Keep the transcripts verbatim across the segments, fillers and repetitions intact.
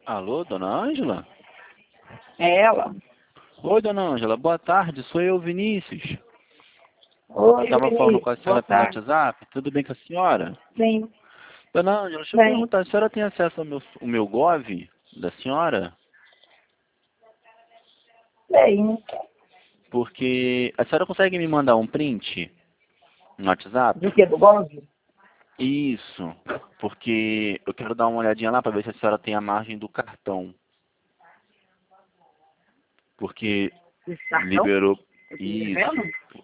Alô, dona Ângela? É ela. Oi, dona Ângela, boa tarde, sou eu, Vinícius. Oi, Estava falando com a Vinícius. Boa senhora pelo tarde. WhatsApp, tudo bem com a senhora? Sim, Dona Ângela, deixa eu bem. perguntar, a senhora tem acesso ao meu, ao meu Gov da senhora? Bem. Porque a senhora consegue me mandar um print no Do WhatsApp? que? Do Gov? Isso, porque eu quero dar uma olhadinha lá para ver se a senhora tem a margem do cartão. Porque Esse cartão? liberou Esse isso. devendo?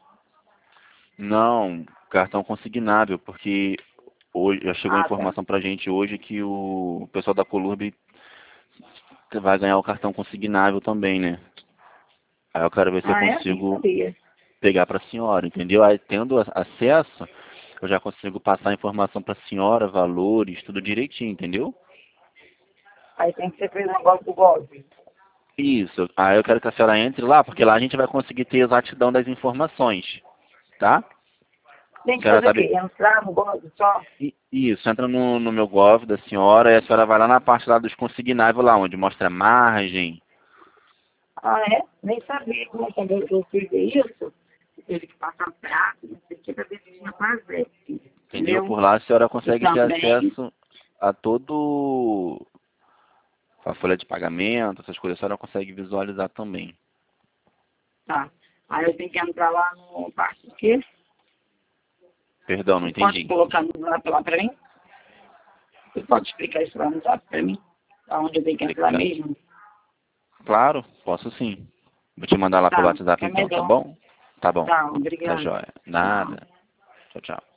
Não, cartão consignável, porque hoje já chegou a Ah, tá. informação pra gente hoje que o pessoal da Colurb vai ganhar o cartão consignável também, né? Aí eu quero ver se eu Ah, é? Nem consigo sabia. pegar pra senhora, entendeu? Aí tendo a- acesso, eu já consigo passar a informação pra senhora, valores, tudo direitinho, entendeu? Aí tem que ser feito um negócio do Gov. Isso. Aí eu quero que a senhora entre lá, porque lá a gente vai conseguir ter exatidão das informações, tá? Tem A que senhora fazer o sabe. quê? Entrar no Gov só? I- Isso, entra no, no meu Gov da senhora e a senhora vai lá na parte lá dos consignáveis lá, onde mostra margem. Ah, é? Nem sabia como é que eu eu fiz isso. Teve que passar prato, não sei o que, pra ver se tinha fazer. Entendeu? Entendeu? Por lá a senhora E consegue ter também, acesso a todo a folha de pagamento, essas coisas, a senhora consegue visualizar também. tá. Aí eu tenho que entrar lá no parte do quê? Perdão, não Você pode entendi. colocar no zap lá pra mim? Você pode explicar isso lá no zap pra mim? Aonde eu tenho que entrar Clica- mesmo? Claro, posso sim. Vou te mandar lá pelo Tá, WhatsApp é então, tá melhor. bom? Tá bom. Tá, Tá obrigado. jóia. Tchau. Nada. Tchau, tchau.